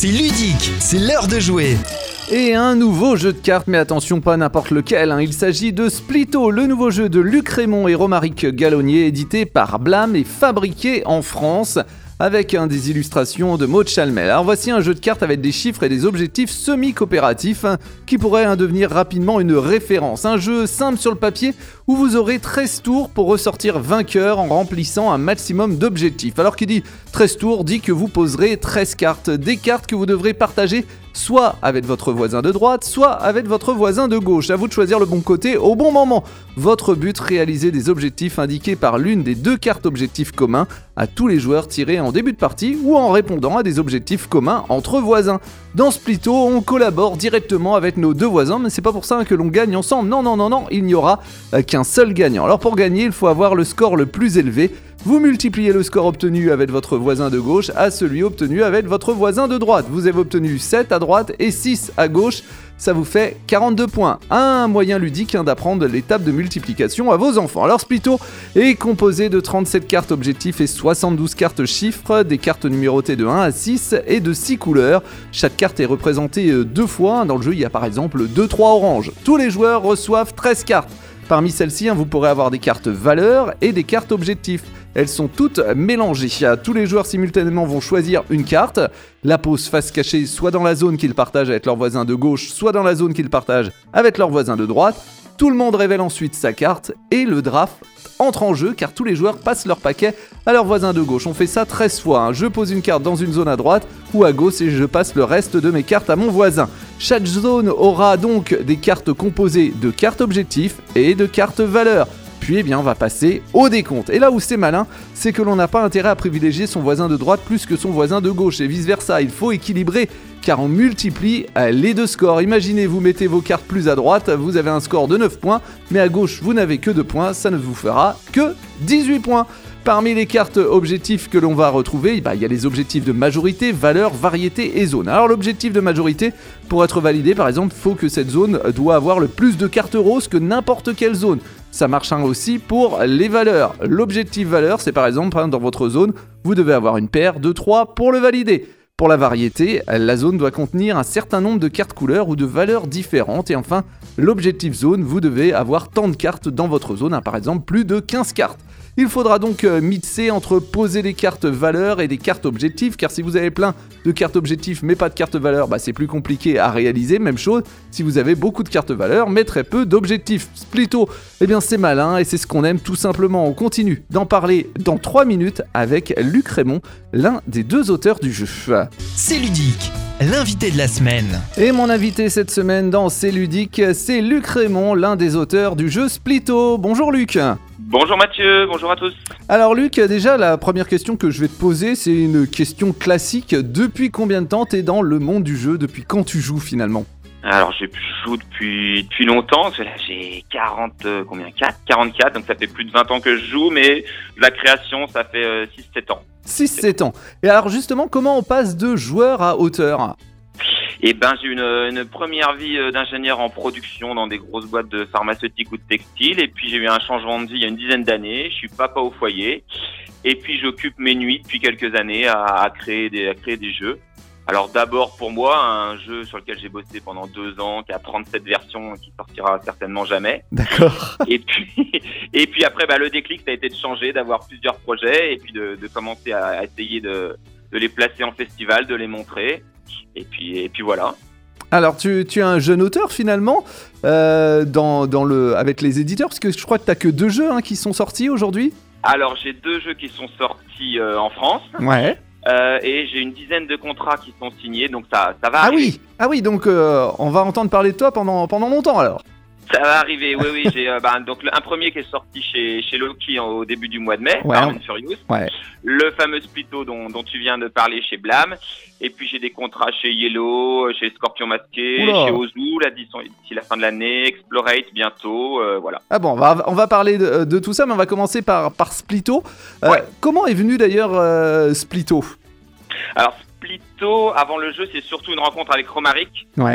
c'est ludique, c'est l'heure de jouer. Et un nouveau jeu de cartes, mais attention, pas n'importe lequel, il s'agit de Splito, le nouveau jeu de Luc Rémond et Romaric Gallonnier, édité par Blam et fabriqué en France, avec des illustrations de Maud Chalmel. Alors voici un jeu de cartes avec des chiffres et des objectifs semi-coopératifs qui pourrait devenir rapidement une référence. Un jeu simple sur le papier où vous aurez 13 tours pour ressortir vainqueur en remplissant un maximum d'objectifs. Alors qui dit 13 tours dit que vous poserez 13 cartes, des cartes que vous devrez partager soit avec votre voisin de droite, soit avec votre voisin de gauche. À vous de choisir le bon côté au bon moment. Votre but, réaliser des objectifs indiqués par l'une des deux cartes objectifs communs à tous les joueurs tirés en début de partie ou en répondant à des objectifs communs entre voisins. Dans Splito, on collabore directement avec nos deux voisins, mais c'est pas pour ça que l'on gagne ensemble. Non, il n'y aura qu'un seul gagnant. Alors pour gagner, il faut avoir le score le plus élevé. Vous multipliez le score obtenu avec votre voisin de gauche à celui obtenu avec votre voisin de droite. Vous avez obtenu 7 à droite et 6 à gauche. Ça vous fait 42 points. Un moyen ludique d'apprendre l'étape de multiplication à vos enfants. Alors Splito est composé de 37 cartes objectifs et 72 cartes chiffres, des cartes numérotées de 1 à 6 et de 6 couleurs. Chaque carte est représentée deux fois. Dans le jeu, il y a par exemple 2-3 oranges. Tous les joueurs reçoivent 13 cartes. Parmi celles-ci, vous pourrez avoir des cartes valeurs et des cartes objectifs. Elles sont toutes mélangées. Tous les joueurs simultanément vont choisir une carte. La pose face cachée soit dans la zone qu'ils partagent avec leur voisin de gauche, soit dans la zone qu'ils partagent avec leur voisin de droite. Tout le monde révèle ensuite sa carte et le draft entre en jeu car tous les joueurs passent leur paquet à leur voisin de gauche. On fait ça 13 fois. Je pose une carte dans une zone à droite ou à gauche et je passe le reste de mes cartes à mon voisin. Chaque zone aura donc des cartes composées de cartes objectifs et de cartes valeurs. Puis on va passer au décompte. Et là où c'est malin, c'est que l'on n'a pas intérêt à privilégier son voisin de droite plus que son voisin de gauche et vice versa. Il faut équilibrer car on multiplie les deux scores. Imaginez, vous mettez vos cartes plus à droite, vous avez un score de 9 points, mais à gauche vous n'avez que 2 points, ça ne vous fera que 18 points. Parmi les cartes objectifs que l'on va retrouver, il y a les objectifs de majorité, valeur, variété et zone. Alors l'objectif de majorité, pour être validé par exemple, il faut que cette zone doit avoir le plus de cartes roses que n'importe quelle zone. Ça marche aussi pour les valeurs. L'objectif valeur, c'est par exemple, dans votre zone, vous devez avoir une paire de 3 pour le valider. Pour la variété, la zone doit contenir un certain nombre de cartes couleurs ou de valeurs différentes. Et enfin, l'objectif zone, vous devez avoir tant de cartes dans votre zone, par exemple plus de 15 cartes. Il faudra donc mixer entre poser des cartes valeurs et des cartes objectifs, car si vous avez plein de cartes objectifs mais pas de cartes valeurs, c'est plus compliqué à réaliser. Même chose si vous avez beaucoup de cartes valeurs mais très peu d'objectifs. Splito, c'est malin et c'est ce qu'on aime tout simplement. On continue d'en parler dans 3 minutes avec Luc Rémond, l'un des deux auteurs du jeu. C'est ludique, l'invité de la semaine. Et mon invité cette semaine dans C'est ludique, c'est Luc Rémond, l'un des auteurs du jeu Splito. Bonjour Luc. Bonjour Mathieu, bonjour à tous. Alors Luc, déjà la première question que je vais te poser, c'est une question classique. Depuis combien de temps t'es dans le monde du jeu? Depuis quand tu joues finalement? Alors je joue depuis longtemps, parce que là j'ai 44, donc ça fait plus de 20 ans que je joue, mais la création ça fait 6-7 ans. 6-7 ans. Et alors justement, comment on passe de joueur à auteur? J'ai eu une première vie d'ingénieur en production dans des grosses boîtes de pharmaceutique ou de textile, et puis j'ai eu un changement de vie il y a une dizaine d'années. Je suis papa au foyer, et puis j'occupe mes nuits depuis quelques années à créer des jeux. Alors d'abord pour moi, un jeu sur lequel j'ai bossé pendant 2 ans, qui a 37 versions, qui sortira certainement jamais. D'accord. Et puis après, le déclic, ça a été de changer, d'avoir plusieurs projets, et puis de commencer à essayer de les placer en festival, de les montrer. Et puis voilà. Alors tu es un jeune auteur finalement avec les éditeurs, parce que je crois que tu n'as que 2 jeux qui sont sortis aujourd'hui. Alors j'ai 2 jeux qui sont sortis en France. Ouais. Et j'ai une dizaine de contrats qui sont signés, donc ça va arriver. Ah oui, donc on va entendre parler de toi pendant longtemps alors. Ça va arriver, oui. J'ai donc un premier qui est sorti chez Loki au début du mois de mai, ouais. Furious. Ouais. Le fameux Splito dont tu viens de parler chez Blam. Et puis j'ai des contrats chez Yellow, chez Scorpion Masqué, chez Ozu, d'ici la fin de l'année, Explorate bientôt, voilà. Ah bon, on va parler de tout ça, mais on va commencer par Splito. Ouais. Comment est venu d'ailleurs Splito? Alors Splito, avant le jeu, c'est surtout une rencontre avec Romaric. Ouais.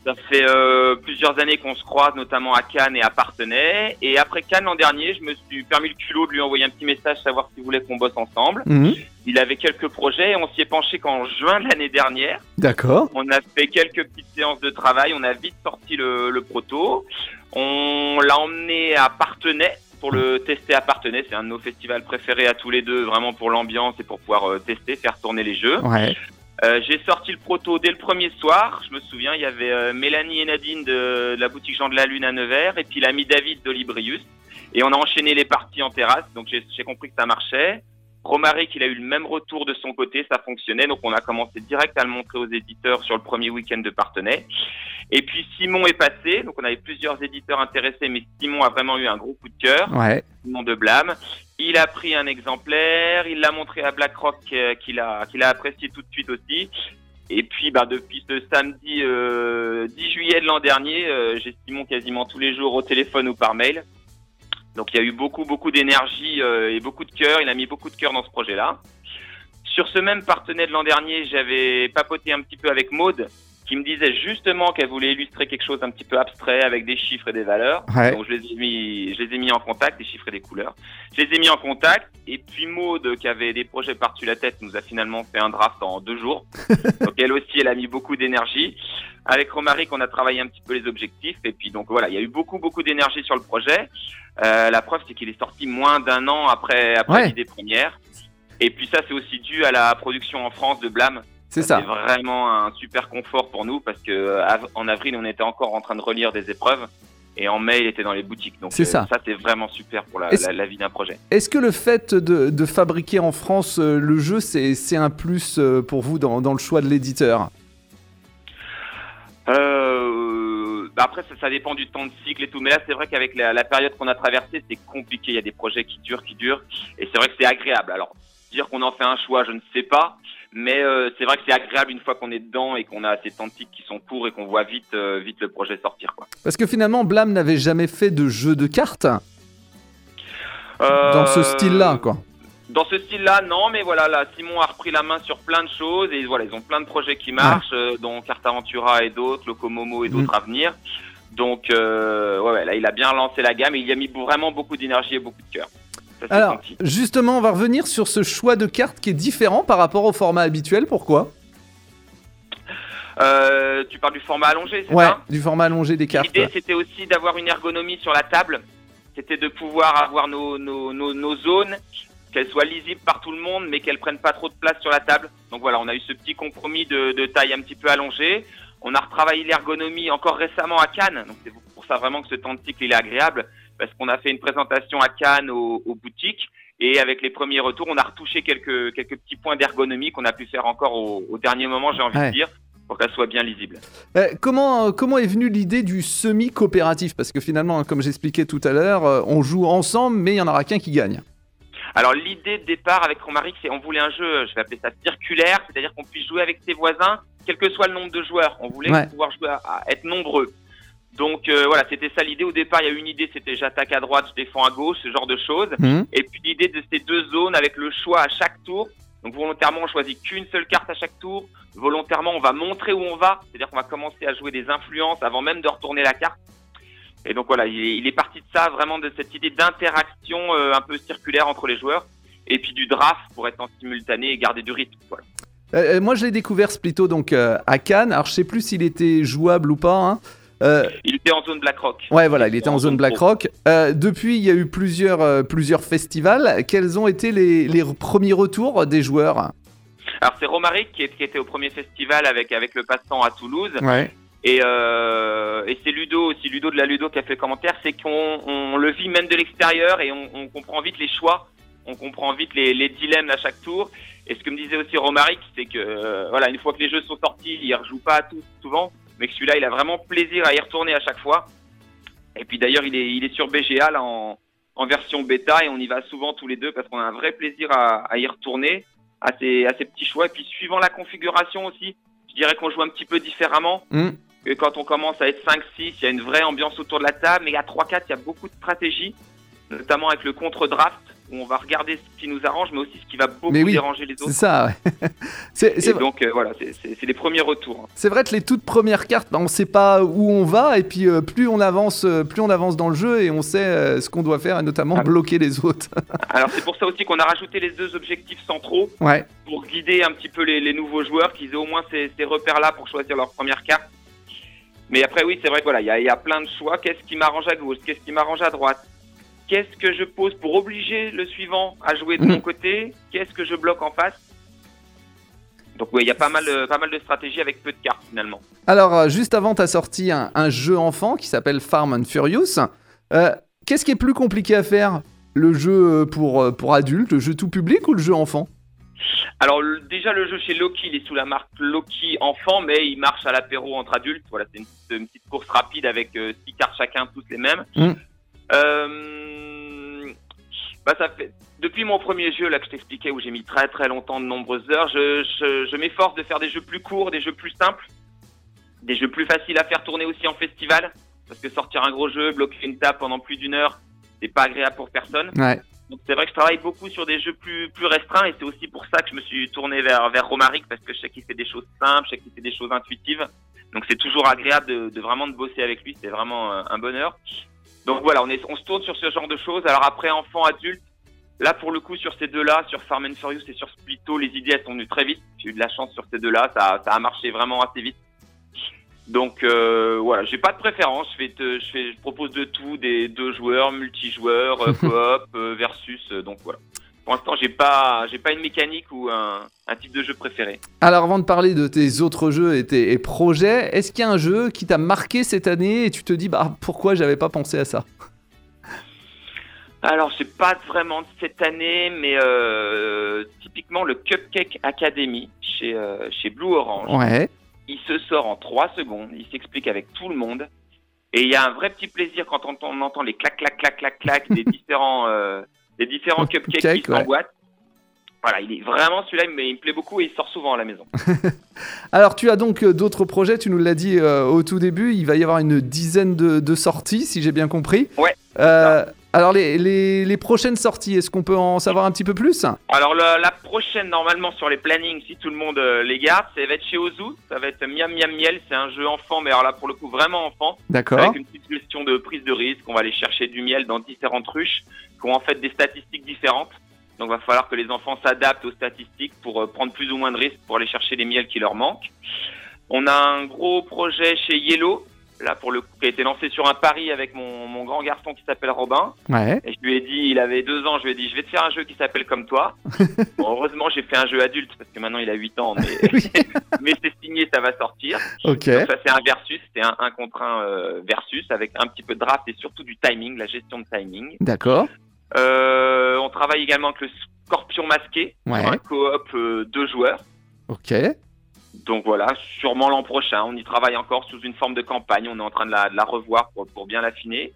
Ça fait plusieurs années qu'on se croise, notamment à Cannes et à Parthenay. Et après Cannes l'an dernier, je me suis permis le culot de lui envoyer un petit message, savoir s'il voulait qu'on bosse ensemble. Il avait quelques projets et on s'y est penché qu'en juin de l'année dernière. D'accord. On a fait quelques petites séances de travail, on a vite sorti le proto. On l'a emmené à Parthenay pour le tester à Parthenay. C'est un de nos festivals préférés à tous les deux, vraiment pour l'ambiance et pour pouvoir tester, faire tourner les jeux. Ouais. J'ai sorti le proto dès le premier soir. Je me souviens, il y avait Mélanie et Nadine de la boutique Jean de la Lune à Nevers et puis l'ami David d'Olibrius. Et on a enchaîné les parties en terrasse, donc j'ai compris que ça marchait. Romaric, il a eu le même retour de son côté, ça fonctionnait, donc on a commencé direct à le montrer aux éditeurs sur le premier week-end de Parthenay. Et puis Simon est passé, donc on avait plusieurs éditeurs intéressés, mais Simon a vraiment eu un gros coup de cœur. Ouais. Simon de Blam. Il a pris un exemplaire, il l'a montré à BlackRock qu'il a apprécié tout de suite aussi. Et puis depuis ce samedi 10 juillet de l'an dernier, j'ai Simon quasiment tous les jours au téléphone ou par mail. Donc il y a eu beaucoup d'énergie et beaucoup de cœur. Il a mis beaucoup de cœur dans ce projet-là. Sur ce même Parthenay de l'an dernier, j'avais papoté un petit peu avec Maude, qui me disait justement qu'elle voulait illustrer quelque chose un petit peu abstrait avec des chiffres et des valeurs. Ouais. Donc je les ai mis en contact, des chiffres et des couleurs. Je les ai mis en contact et puis Maude, qui avait des projets par-dessus la tête, nous a finalement fait un draft en 2 jours. Donc elle aussi, elle a mis beaucoup d'énergie. Avec Romaric, on a travaillé un petit peu les objectifs et puis donc voilà, il y a eu beaucoup d'énergie sur le projet. La preuve, c'est qu'il est sorti moins d'1 an après l'idée première. Et puis ça, c'est aussi dû à la production en France de Blam. C'est ça. C'est vraiment un super confort pour nous parce que en avril, on était encore en train de relire des épreuves et en mai, il était dans les boutiques. Donc ça, c'est vraiment super pour la vie d'un projet. Est-ce que le fait de fabriquer en France le jeu, c'est un plus pour vous dans le choix de l'éditeur ? Après, ça dépend du temps de cycle et tout. Mais là, c'est vrai qu'avec la période qu'on a traversée, c'est compliqué. Il y a des projets qui durent. Et c'est vrai que c'est agréable. Alors, dire qu'on en fait un choix, je ne sais pas. Mais c'est vrai que c'est agréable une fois qu'on est dedans et qu'on a ces temps de cycle qui sont courts et qu'on voit vite le projet sortir, quoi. Parce que finalement, Blam n'avait jamais fait de jeu de cartes dans ce style-là, quoi. Dans ce style-là, non, mais voilà, là, Simon a repris la main sur plein de choses et voilà, ils ont plein de projets qui marchent, dont Carte Aventura et d'autres, Locomomo et d'autres à venir. Donc, là, il a bien lancé la gamme et il y a mis vraiment beaucoup d'énergie et beaucoup de cœur. Ça, alors, justement, on va revenir sur ce choix de cartes qui est différent par rapport au format habituel. Pourquoi ? Tu parles du format allongé, c'est ça ? Ouais, du format allongé des cartes. L'idée, c'était aussi d'avoir une ergonomie sur la table. C'était de pouvoir avoir nos zones, qu'elles soient lisibles par tout le monde, mais qu'elles prennent pas trop de place sur la table. Donc voilà, on a eu ce petit compromis de taille un petit peu allongée. On a retravaillé l'ergonomie encore récemment à Cannes. Donc c'est pour ça vraiment que ce temps de cycle il est agréable, parce qu'on a fait une présentation à Cannes aux boutiques. Et avec les premiers retours, on a retouché quelques petits points d'ergonomie qu'on a pu faire encore au dernier moment, j'ai envie de dire, pour qu'elle soit bien lisible. Comment est venue l'idée du semi-coopératif ? Parce que finalement, comme j'expliquais tout à l'heure, on joue ensemble, mais il n'y en aura qu'un qui gagne. Alors l'idée de départ avec Romaric, c'est on voulait un jeu, je vais appeler ça circulaire, c'est-à-dire qu'on puisse jouer avec ses voisins, quel que soit le nombre de joueurs. On voulait pouvoir jouer à être nombreux. Donc voilà, c'était ça l'idée. Au départ, il y a eu une idée, c'était j'attaque à droite, je défends à gauche, ce genre de choses. Et puis l'idée de ces 2 zones avec le choix à chaque tour. Donc volontairement, on choisit qu'une seule carte à chaque tour. Volontairement, on va montrer où on va, c'est-à-dire qu'on va commencer à jouer des influences avant même de retourner la carte. Et donc voilà, il est parti de ça, vraiment de cette idée d'interaction un peu circulaire entre les joueurs, et puis du draft pour être en simultané et garder du rythme. Voilà. Moi, je l'ai découvert Splitto donc à Cannes. Alors, je sais plus s'il était jouable ou pas. Il était en zone BlackRock. Ouais, voilà, il était en zone BlackRock. Depuis, il y a eu plusieurs festivals. Quels ont été les premiers retours des joueurs ? Alors, c'est Romaric qui était au premier festival avec le Passe-Temps à Toulouse. Ouais. Et c'est Ludo de la Ludo qui a fait le commentaire, c'est qu'on le vit même de l'extérieur et on comprend vite les choix, on comprend vite les dilemmes à chaque tour. Et ce que me disait aussi Romaric, c'est que une fois que les jeux sont sortis, il ne rejoue pas à tous souvent, mais que celui-là, il a vraiment plaisir à y retourner à chaque fois. Et puis d'ailleurs, il est sur BGA là, en version bêta et on y va souvent tous les deux parce qu'on a un vrai plaisir à y retourner, à ces petits choix. Et puis suivant la configuration aussi, je dirais qu'on joue un petit peu différemment. Que quand on commence à être 5-6, il y a une vraie ambiance autour de la table, mais à 3-4, il y a beaucoup de stratégie, notamment avec le contre-draft. où on va regarder ce qui nous arrange, mais aussi ce qui va beaucoup Mais oui, déranger les c'est autres. ça, ouais. Et donc voilà, c'est les premiers retours. C'est vrai que les toutes premières cartes, on ne sait pas où on va, et puis plus on avance dans le jeu, et on sait ce qu'on doit faire, et notamment bloquer les autres. Alors c'est pour ça aussi qu'on a rajouté les 2 objectifs centraux, Ouais. pour guider un petit peu les nouveaux joueurs, qu'ils aient au moins ces repères-là pour choisir leur première carte. Mais après oui, c'est vrai que voilà, il y a plein de choix. Qu'est-ce qui m'arrange à gauche? Qu'est-ce qui m'arrange à droite? Qu'est-ce que je pose pour obliger le suivant à jouer de mon côté? Qu'est-ce que je bloque en face? Donc oui, il y a pas mal de stratégies avec peu de cartes finalement. Alors, juste avant, tu as sorti un jeu enfant qui s'appelle Farm and Furious. Qu'est-ce qui est plus compliqué à faire? Le jeu pour adultes, le jeu tout public ou le jeu enfant? Alors déjà le jeu chez Loki, il est sous la marque Loki enfant, mais il marche à l'apéro entre adultes. Voilà, c'est une petite course rapide avec 6 cartes chacun, tous les mêmes. Ça fait depuis mon premier jeu là que je t'expliquais, où j'ai mis très très longtemps, de nombreuses heures, je m'efforce de faire des jeux plus courts, des jeux plus simples, des jeux plus faciles à faire tourner aussi en festival, parce que sortir un gros jeu, bloquer une table pendant plus d'1 heure, c'est pas agréable pour personne. Ouais. Donc c'est vrai que je travaille beaucoup sur des jeux plus restreints, et c'est aussi pour ça que je me suis tourné vers Romaric, parce que je sais qu'il fait des choses simples, je sais qu'il fait des choses intuitives. Donc c'est toujours agréable de vraiment de bosser avec lui, c'est vraiment un bonheur. Donc voilà, on se tourne sur ce genre de choses. Alors après, enfant, adulte, là pour le coup sur ces 2-là, sur Farm and Furious et sur Splitto, les idées elles sont venues très vite. J'ai eu de la chance sur ces 2-là, ça a marché vraiment assez vite. Donc voilà, j'ai pas de préférence, je propose de tout, des 2 joueurs, multijoueurs, coop, versus, donc voilà. Pour l'instant, j'ai pas une mécanique ou un type de jeu préféré. Alors avant de parler de tes autres jeux et tes projets, est-ce qu'il y a un jeu qui t'a marqué cette année et tu te dis pourquoi j'avais pas pensé à ça? Alors c'est pas vraiment de cette année, mais typiquement le Cupcake Academy chez Blue Orange. Ouais. Il se sort en 3 secondes, il s'explique avec tout le monde, et il y a un vrai petit plaisir quand on entend les clac clac clac clac clac des différents cupcakes qui s'emboîtent. Voilà, il est vraiment celui-là, mais il me plaît beaucoup et il sort souvent à la maison. Alors tu as donc d'autres projets, tu nous l'as dit au tout début, il va y avoir une dizaine de sorties, si j'ai bien compris. Ouais. Alors les prochaines sorties, est-ce qu'on peut en savoir un petit peu plus? Alors la prochaine, normalement sur les plannings, si tout le monde les garde, ça va être chez Ozu, ça va être Miam Miam Miel, c'est un jeu enfant, mais alors là pour le coup vraiment enfant. D'accord. Avec une petite gestion de prise de risque, on va aller chercher du miel dans différentes ruches, qui ont en fait des statistiques différentes. Donc il va falloir que les enfants s'adaptent aux statistiques pour prendre plus ou moins de risques pour aller chercher les miels qui leur manquent. On a un gros projet chez Yellow, là pour le coup, qui a été lancé sur un pari avec mon grand garçon qui s'appelle Robin. Ouais. Et je lui ai dit, il avait 2 ans, je lui ai dit, je vais te faire un jeu qui s'appelle comme toi. Bon, heureusement, j'ai fait un jeu adulte, parce que maintenant il a 8 ans, mais c'est signé, ça va sortir. Ok. Donc ça c'est un versus, c'est un contre un versus, avec un petit peu de draft et surtout du timing, la gestion de timing. D'accord. On travaille également avec le Scorpion masqué, Ouais. un coop 2 joueurs. Ok. Donc voilà, sûrement l'an prochain, on y travaille encore sous une forme de campagne, on est en train de la revoir pour bien l'affiner.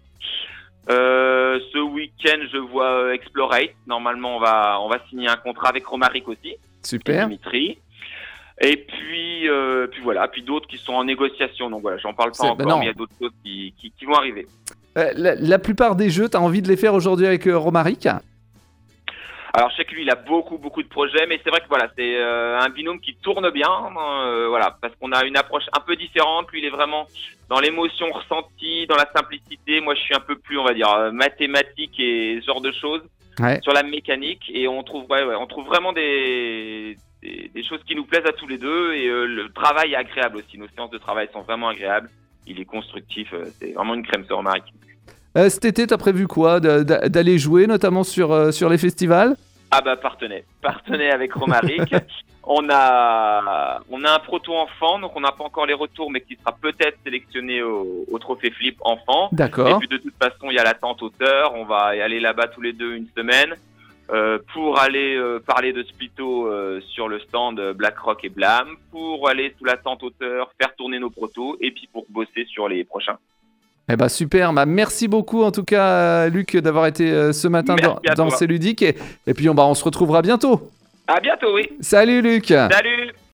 Ce week-end, je vois Explorate, normalement on va signer un contrat avec Romaric aussi. Super. Et Dimitri. Et puis voilà, puis d'autres qui sont en négociation, donc voilà, j'en parle pas encore, mais il y a d'autres choses qui vont arriver. La plupart des jeux, tu as envie de les faire aujourd'hui avec Romaric? Alors je sais que lui il a beaucoup de projets, mais c'est vrai que voilà, c'est un binôme qui tourne bien, voilà, parce qu'on a une approche un peu différente. Lui il est vraiment dans l'émotion ressentie, dans la simplicité. Moi je suis un peu plus, on va dire, mathématique et ce genre de choses, ouais, sur la mécanique, et on trouve vraiment des choses qui nous plaisent à tous les deux, et le travail est agréable aussi. Nos séances de travail sont vraiment agréables. Il est constructif, c'est vraiment une crème sur Romaric. Cet été, t'as prévu quoi? D'aller jouer, notamment sur les festivals? Ah bah partenez avec Romaric. On a un proto enfant, donc on n'a pas encore les retours, mais qui sera peut-être sélectionné au trophée Flip enfant. D'accord. Et puis de toute façon, il y a l'attente auteur. On va y aller là-bas tous les deux une semaine pour aller parler de Splitto sur le stand BlackRock et Blam, pour aller sous l'attente auteur, faire tourner nos protos, et puis pour bosser sur les prochains. Eh ben super, merci beaucoup en tout cas Luc d'avoir été ce matin dans C'est Ludique, et puis on se retrouvera bientôt. À bientôt, oui. Salut Luc. Salut.